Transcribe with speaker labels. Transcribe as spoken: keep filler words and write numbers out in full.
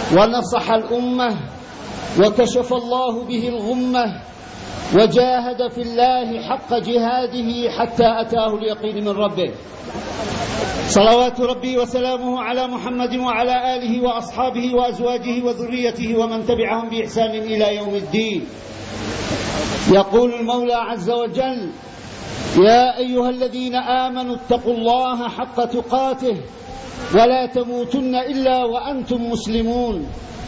Speaker 1: ونصح الأمة وكشف الله به الغمة وجاهد في الله حق جهاده حتى أتاه اليقين من ربه. صلوات ربي وسلامه على محمد وعلى آله وأصحابه وأزواجه وذريته ومن تبعهم بإحسان إلى يوم الدين. يقول المولى عز وجل: يا أيها الذين آمنوا اتقوا الله حق تقاته ولا تموتن إلا وأنتم مسلمون.